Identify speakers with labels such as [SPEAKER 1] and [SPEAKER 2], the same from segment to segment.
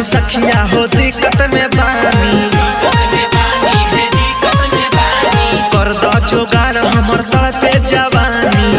[SPEAKER 1] सखिया हो दिक्कत में बानी, कर दो जोगाड़ हमर तड़पे जवानी।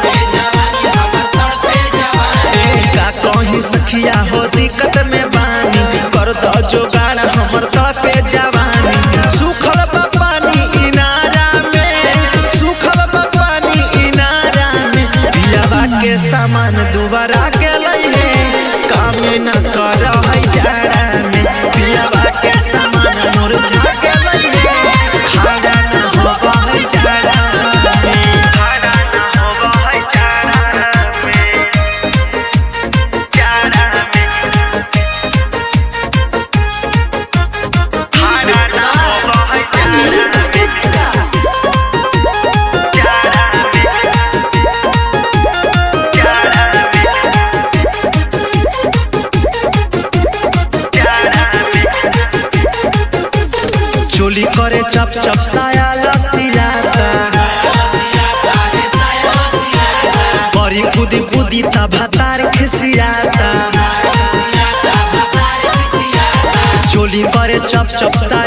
[SPEAKER 1] का कहीं सखिया हो दिक्कत में बानी, कर दो जोगाड़ हमर तड़पे जवानी। सुखल बा पानी इनारा में, सुखल बा पानी इनारा में, पियावा के सामान दोबारा गेलै है, काम न कर है जाड़ा में। पियावा के सामान मुरझा गेलै है, खाड़ा न होबा है जाड़ा में, खाड़ा न होबा है जाड़ा में, जाड़ा में, खाड़ा न होबा है जाड़ा में, जाड़ा में, जाड़ा में। चोली करे चप चप साया लसियाता, बड़ी कूदी कूदी तब भातार खिसियाता। चोली करे चप चप